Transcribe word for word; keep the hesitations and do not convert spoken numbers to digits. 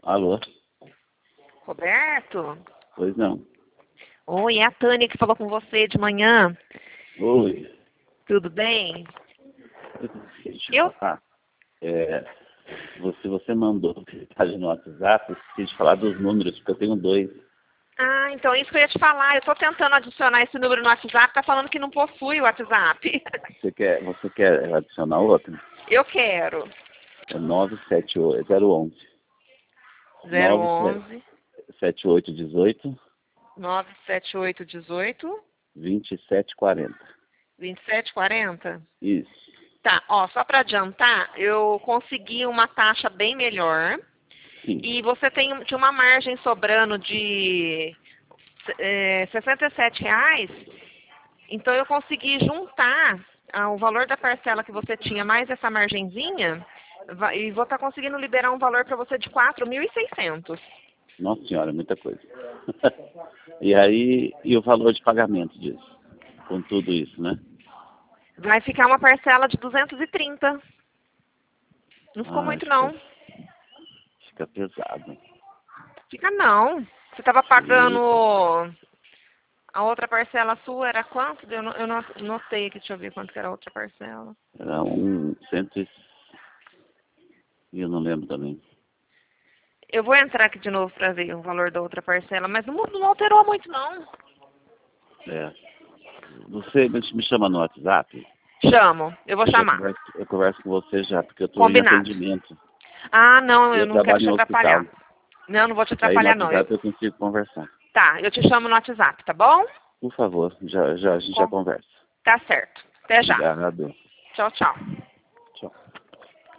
Alô? Roberto? Pois não. Oi, é a Tânia que falou com você de manhã. Oi. Tudo bem? Deixa Eu- falar. É, você, você mandou mensagem no WhatsApp, eu esqueci de falar dos números, porque eu tenho dois. Ah, então isso que eu ia te falar. Eu tô tentando adicionar esse número no WhatsApp, tá falando que não possui o WhatsApp. Você quer, você quer adicionar outro? Eu quero. É nove sete oito, zero onze. zero onze, sete oito um oito, nove sete oito um oito, vinte e sete quarenta. vinte e sete quarenta. Isso. Tá, ó, só para adiantar, eu consegui uma taxa bem melhor. Sim. E você tem tinha uma margem sobrando de é, sessenta e sete reais. Então eu consegui juntar ah, o valor da parcela que você tinha mais essa margenzinha va- e vou estar conseguindo liberar um valor para você de quatro mil e seiscentos. Nossa senhora, muita coisa. E aí, e o valor de pagamento disso? Com tudo isso, né? Vai ficar uma parcela de duzentos e trinta. Não ficou Ah, muito fica, não. fica pesado. Fica não. Você estava Fica. pagando a outra parcela sua era quanto? Eu não, eu não notei aqui, deixa eu ver quanto que era a outra parcela. Era um cento e... e eu não lembro também. Eu vou entrar aqui de novo para ver o valor da outra parcela, mas não, não alterou muito não. É. Você me chama no WhatsApp? Chamo, eu vou Eu, já chamar. converso, eu converso com você já, porque eu estou em Combinado. atendimento. Ah, não, eu Eu não quero trabalho te em atrapalhar. hospital. Não, não vou te Aí no atrapalhar não. Eu- WhatsApp eu consigo conversar. Tá, eu te chamo no WhatsApp, tá bom? Por favor, já, já, a gente já Com- conversa. Tá certo. Até já. Obrigado. Tchau, tchau.